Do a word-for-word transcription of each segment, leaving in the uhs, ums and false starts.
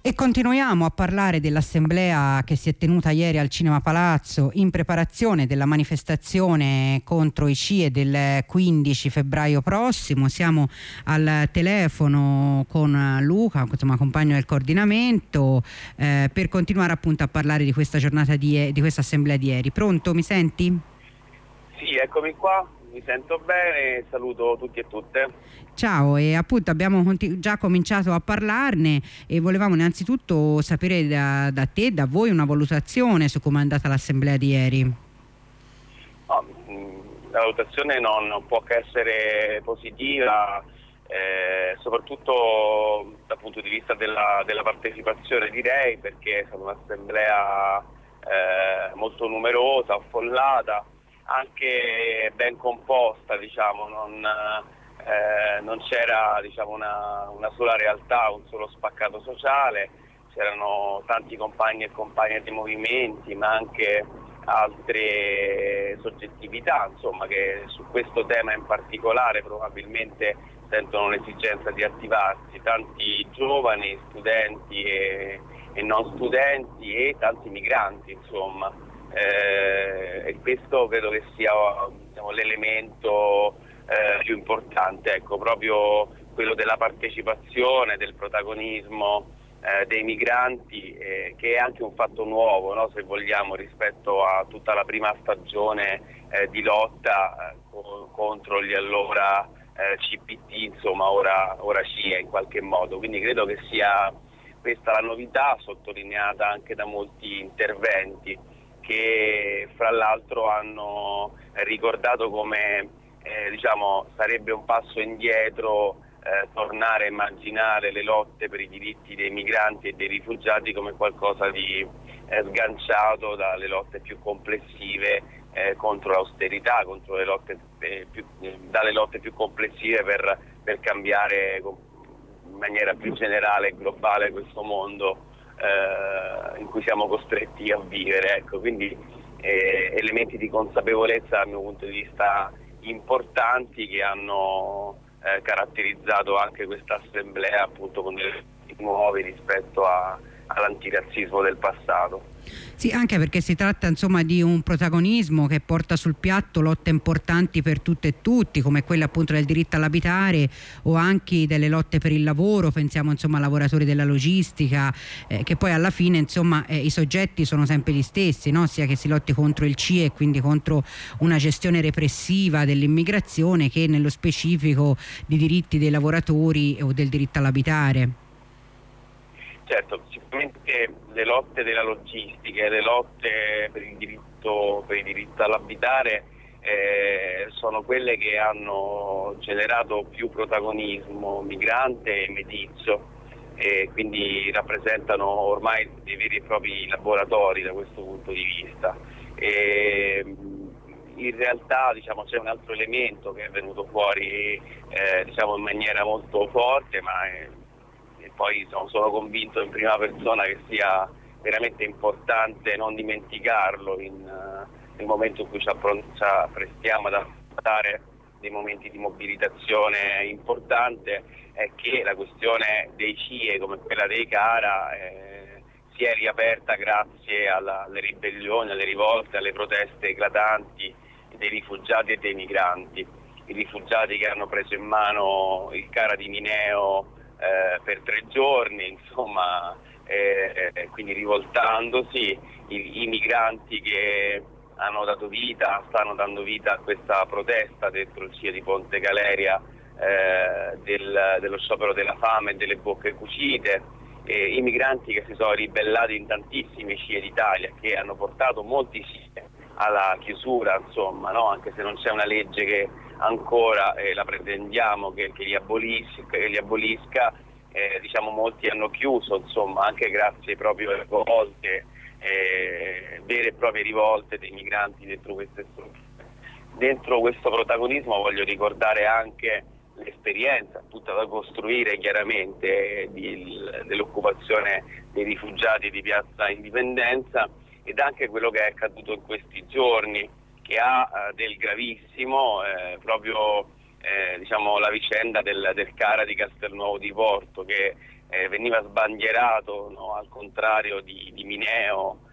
E continuiamo a parlare dell'assemblea che si è tenuta ieri al Cinema Palazzo in preparazione della manifestazione contro i C I E del quindici febbraio prossimo. Siamo al telefono con Luca, insomma, compagno del coordinamento, eh, per continuare appunto a parlare di questa giornata di, di questa assemblea di ieri. Pronto, mi senti? Sì, eccomi qua, mi sento bene, saluto tutti e tutte. Ciao, e appunto abbiamo conti- già cominciato a parlarne e volevamo innanzitutto sapere da, da te, da voi, una valutazione su come è andata l'assemblea di ieri. No, la valutazione non, non può che essere positiva, eh, soprattutto dal punto di vista della, della partecipazione, direi, perché è stata un'assemblea eh, molto numerosa, affollata, anche ben composta, diciamo, non... Eh, non c'era, diciamo, una, una sola realtà, un solo spaccato sociale, c'erano tanti compagni e compagne di movimenti, ma anche altre soggettività, insomma, che su questo tema in particolare probabilmente sentono l'esigenza di attivarsi, tanti giovani, studenti e, e non studenti e tanti migranti, insomma. Eh, e questo credo che sia, diciamo, l'elemento Eh, più importante, ecco, proprio quello della partecipazione, del protagonismo eh, dei migranti, eh, che è anche un fatto nuovo, no? Se vogliamo, rispetto a tutta la prima stagione eh, di lotta eh, co- contro gli allora eh, C P T, insomma ora, ora C I E in qualche modo, quindi credo che sia questa la novità, sottolineata anche da molti interventi che fra l'altro hanno ricordato come Eh, diciamo, sarebbe un passo indietro eh, tornare a immaginare le lotte per i diritti dei migranti e dei rifugiati come qualcosa di eh, sganciato dalle lotte più complessive eh, contro l'austerità, contro le lotte, eh, più, eh, dalle lotte più complessive per, per cambiare in maniera più generale e globale questo mondo eh, in cui siamo costretti a vivere. Ecco, quindi eh, elementi di consapevolezza dal mio punto di vista importanti che hanno eh, caratterizzato anche questa assemblea, appunto, con dei nuovi rispetto a, all'antirazzismo del passato. Sì, anche perché si tratta, insomma, di un protagonismo che porta sul piatto lotte importanti per tutte e tutti, come quelle appunto del diritto all'abitare o anche delle lotte per il lavoro. Pensiamo, insomma, ai lavoratori della logistica, eh, che poi alla fine, insomma, eh, i soggetti sono sempre gli stessi, no? Sia che si lotti contro il C I E, quindi contro una gestione repressiva dell'immigrazione, che nello specifico di diritti dei lavoratori o del diritto all'abitare. Certo, sicuramente le lotte della logistica e le lotte per il diritto, per il diritto all'abitare eh, sono quelle che hanno generato più protagonismo migrante e medizio, e quindi rappresentano ormai dei veri e propri laboratori da questo punto di vista. E, in realtà, diciamo, c'è un altro elemento che è venuto fuori eh, diciamo, in maniera molto forte, ma è, poi sono, sono convinto in prima persona che sia veramente importante non dimenticarlo in, uh, nel momento in cui ci, appron- ci apprestiamo ad affrontare dei momenti di mobilitazione importante, è che la questione dei C I E come quella dei Cara eh, si è riaperta grazie alla, alle ribellioni, alle rivolte, alle proteste eclatanti dei rifugiati e dei migranti. I rifugiati che hanno preso in mano il Cara di Mineo Eh, per tre giorni, insomma, eh, eh, quindi rivoltandosi, i, i migranti che hanno dato vita, stanno dando vita a questa protesta dentro il C I E di Ponte Galeria eh, del, dello sciopero della fame e delle bocche cucite, eh, i migranti che si sono ribellati in tantissimi C I E d'Italia, che hanno portato molti C I E alla chiusura, insomma, no? Anche se non c'è una legge che ancora eh, la pretendiamo che, che li abolisca, che li abolisca eh, diciamo molti hanno chiuso, insomma, anche grazie proprio alle rivolte, eh, vere e proprie rivolte dei migranti dentro queste strutture. Dentro questo protagonismo voglio ricordare anche l'esperienza tutta da costruire chiaramente di, dell'occupazione dei rifugiati di Piazza Indipendenza, ed anche quello che è accaduto in questi giorni, che ha eh, del gravissimo eh, proprio eh, diciamo la vicenda del, del Cara di Castelnuovo di Porto, che eh, veniva sbandierato, no, al contrario di, di Mineo,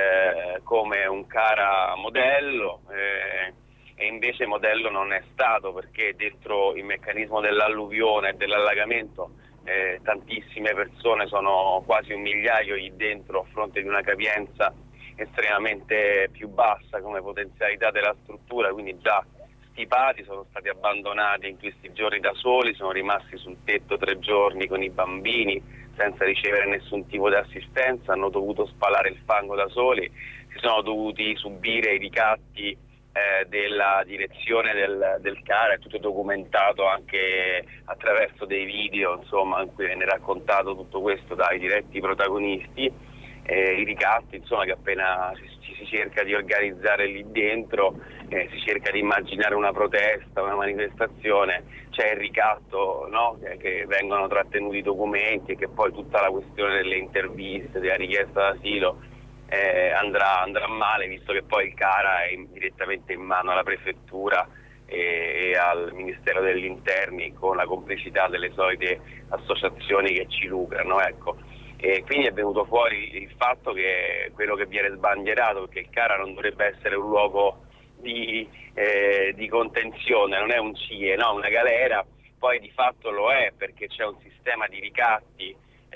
eh, come un Cara modello, eh, e invece modello non è stato, perché dentro il meccanismo dell'alluvione e dell'allagamento eh, tantissime persone, sono quasi un migliaio lì dentro, a fronte di una capienza estremamente più bassa come potenzialità della struttura, quindi già stipati, sono stati abbandonati in questi giorni da soli, sono rimasti sul tetto tre giorni con i bambini senza ricevere nessun tipo di assistenza, hanno dovuto spalare il fango da soli, si sono dovuti subire i ricatti eh, della direzione del, del Cara, è tutto documentato anche attraverso dei video, insomma, in cui viene raccontato tutto questo dai diretti protagonisti. Eh, i ricatti, insomma, che appena ci si cerca di organizzare lì dentro, eh, si cerca di immaginare una protesta, una manifestazione, c'è il ricatto, no? che, che vengono trattenuti i documenti e che poi tutta la questione delle interviste, della richiesta d'asilo eh, andrà, andrà male, visto che poi il Cara è in, direttamente in mano alla prefettura e, e al Ministero degli Interni, con la complicità delle solite associazioni che ci lucrano, ecco. E quindi è venuto fuori il fatto che quello che viene sbandierato, perché il Cara non dovrebbe essere un luogo di, eh, di contenzione, non è un C I E, no? Una galera, poi di fatto lo è, perché c'è un sistema di ricatti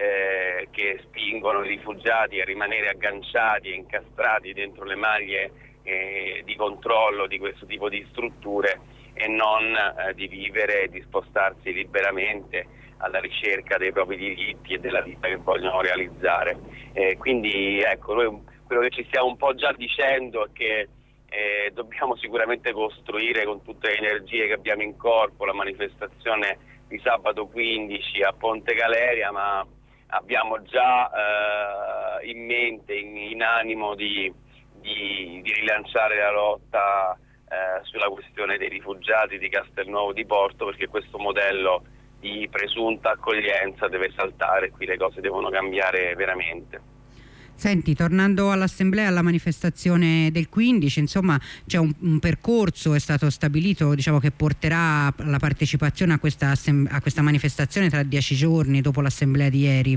eh, che spingono i rifugiati a rimanere agganciati e incastrati dentro le maglie eh, di controllo di questo tipo di strutture, e non eh, di vivere e di spostarsi liberamente alla ricerca dei propri diritti e della vita che vogliono realizzare. Eh, quindi ecco, noi quello che ci stiamo un po' già dicendo è che eh, dobbiamo sicuramente costruire con tutte le energie che abbiamo in corpo la manifestazione di sabato quindici a Ponte Galeria, ma abbiamo già eh, in mente, in, in animo di, di, di rilanciare la lotta eh, sulla questione dei rifugiati di Castelnuovo di Porto, perché questo modello di presunta accoglienza deve saltare, qui le cose devono cambiare veramente. Senti, tornando all'assemblea, alla manifestazione del quindici, insomma c'è un, un percorso, è stato stabilito, diciamo, che porterà la partecipazione a questa, a questa manifestazione tra dieci giorni dopo l'assemblea di ieri,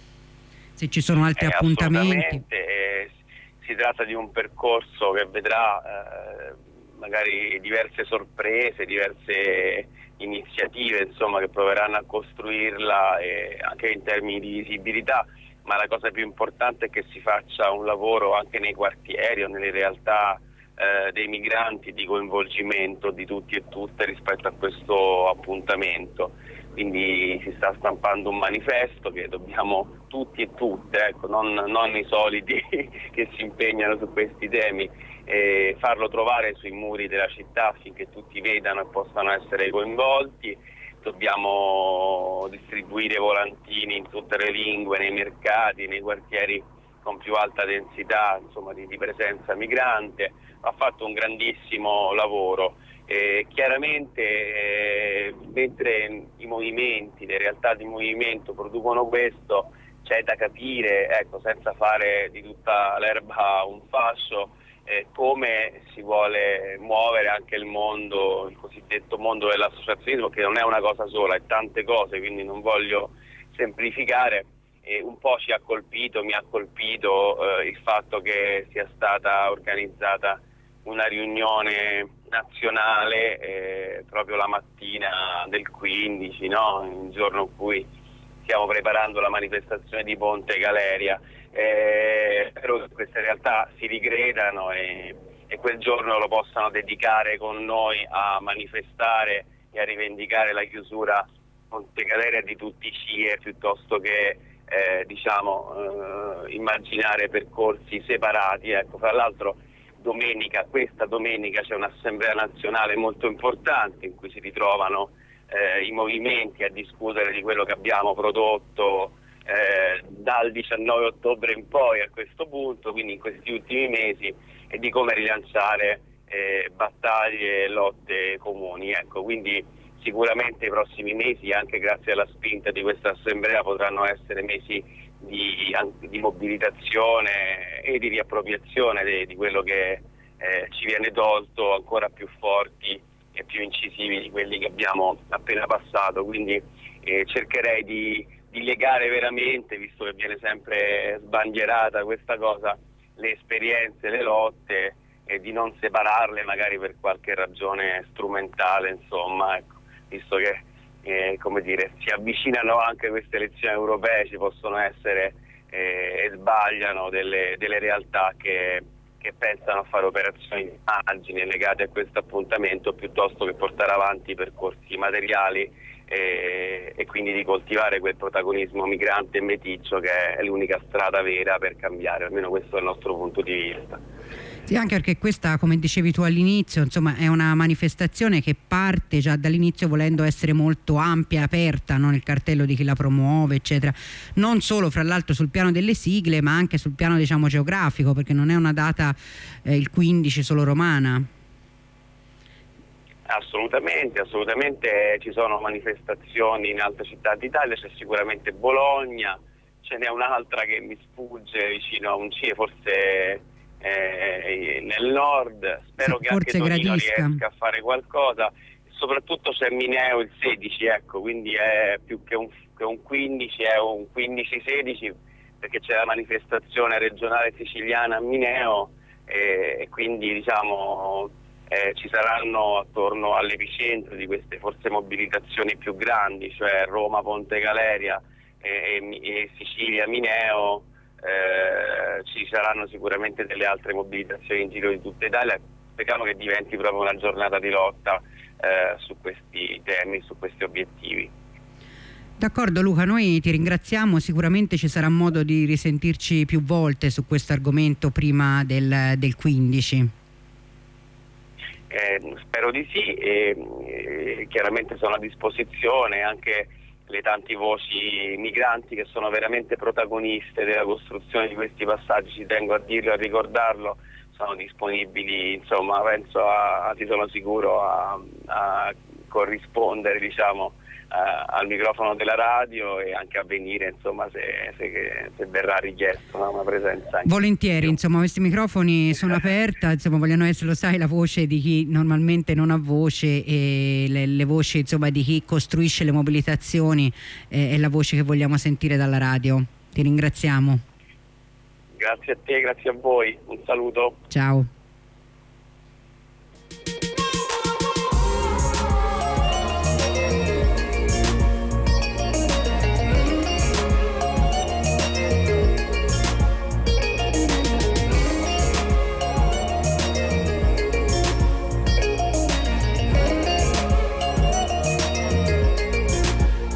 se ci sono altri eh, appuntamenti. Eh, si tratta di un percorso che vedrà eh, magari diverse sorprese, diverse iniziative, insomma, che proveranno a costruirla eh, anche in termini di visibilità, ma la cosa più importante è che si faccia un lavoro anche nei quartieri o nelle realtà eh, dei migranti, di coinvolgimento di tutti e tutte rispetto a questo appuntamento. Quindi si sta stampando un manifesto che dobbiamo tutti e tutte, ecco, non, non i soliti che si impegnano su questi temi, eh, farlo trovare sui muri della città affinché tutti vedano e possano essere coinvolti. Dobbiamo distribuire volantini in tutte le lingue, nei mercati, nei quartieri con più alta densità, insomma, di, di presenza migrante. Ha fatto un grandissimo lavoro. Eh, chiaramente eh, mentre i movimenti, le realtà di movimento producono questo, c'è da capire, ecco, senza fare di tutta l'erba un fascio, eh, come si vuole muovere anche il mondo, il cosiddetto mondo dell'associazionismo, che non è una cosa sola, è tante cose, quindi non voglio semplificare. Eh, un po' ci ha colpito, mi ha colpito eh, il fatto che sia stata organizzata una riunione nazionale eh, proprio la mattina del quindici, no? Il giorno in cui stiamo preparando la manifestazione di Ponte Galeria. Eh, spero che queste realtà si ricredano e, e quel giorno lo possano dedicare con noi a manifestare e a rivendicare la chiusura Ponte Galeria di tutti i C I E, piuttosto che eh, diciamo eh, immaginare percorsi separati. Ecco, fra l'altro domenica, questa domenica c'è un'assemblea nazionale molto importante in cui si ritrovano eh, i movimenti a discutere di quello che abbiamo prodotto eh, dal diciannove ottobre in poi a questo punto, quindi in questi ultimi mesi, e di come rilanciare eh, battaglie e lotte comuni. Ecco, quindi sicuramente i prossimi mesi, anche grazie alla spinta di questa assemblea, potranno essere mesi di, di mobilitazione e di riappropriazione di, di quello che eh, ci viene tolto, ancora più forti e più incisivi di quelli che abbiamo appena passato. Quindi eh, cercherei di di legare veramente, visto che viene sempre sbandierata questa cosa, le esperienze, le lotte, e di non separarle magari per qualche ragione strumentale, insomma, ecco, visto che eh, come dire, si avvicinano anche queste elezioni europee, ci possono essere eh, e sbagliano delle, delle realtà che, che pensano a fare operazioni di immagine legate a questo appuntamento piuttosto che portare avanti percorsi materiali e, e quindi di coltivare quel protagonismo migrante e meticcio che è l'unica strada vera per cambiare, almeno questo è il nostro punto di vista. Sì, anche perché questa, come dicevi tu all'inizio, insomma, è una manifestazione che parte già dall'inizio volendo essere molto ampia e aperta, no? Nel cartello di chi la promuove, eccetera. Non solo, fra l'altro, sul piano delle sigle, ma anche sul piano, diciamo, geografico, perché non è una data eh, il quindici solo romana. Assolutamente, assolutamente ci sono manifestazioni in altre città d'Italia, c'è sicuramente Bologna, ce n'è un'altra che mi sfugge vicino a un C I E, forse eh, nel nord, spero sì, che anche Torino gradisca. riesca a fare qualcosa, soprattutto c'è Mineo il sedici, ecco, quindi è più che un, che un quindici, è un quindici sedici, perché c'è la manifestazione regionale siciliana a Mineo e, e quindi diciamo eh, ci saranno attorno all'epicentro di queste forse mobilitazioni più grandi, cioè Roma, Ponte Galeria e, e, e Sicilia, Mineo. Eh, ci saranno sicuramente delle altre mobilitazioni in giro di tutta Italia, speriamo che diventi proprio una giornata di lotta eh, su questi temi, su questi obiettivi. D'accordo Luca, noi ti ringraziamo, sicuramente ci sarà modo di risentirci più volte su questo argomento prima del, del quindici. Eh, spero di sì e, e chiaramente sono a disposizione anche le tante voci migranti che sono veramente protagoniste della costruzione di questi passaggi, ci tengo a dirlo e a ricordarlo, sono disponibili, insomma, penso a, a titolo sicuro a, a corrispondere, diciamo, a, al microfono della radio e anche a venire, insomma, se, se, se verrà richiesto, no? Una presenza. Anche volentieri, più. Insomma, questi microfoni sono aperti, insomma, vogliono essere, lo sai, la voce di chi normalmente non ha voce e le, le voci, insomma, di chi costruisce le mobilitazioni eh, è la voce che vogliamo sentire dalla radio. Ti ringraziamo. Grazie a te, grazie a voi, un saluto. Ciao.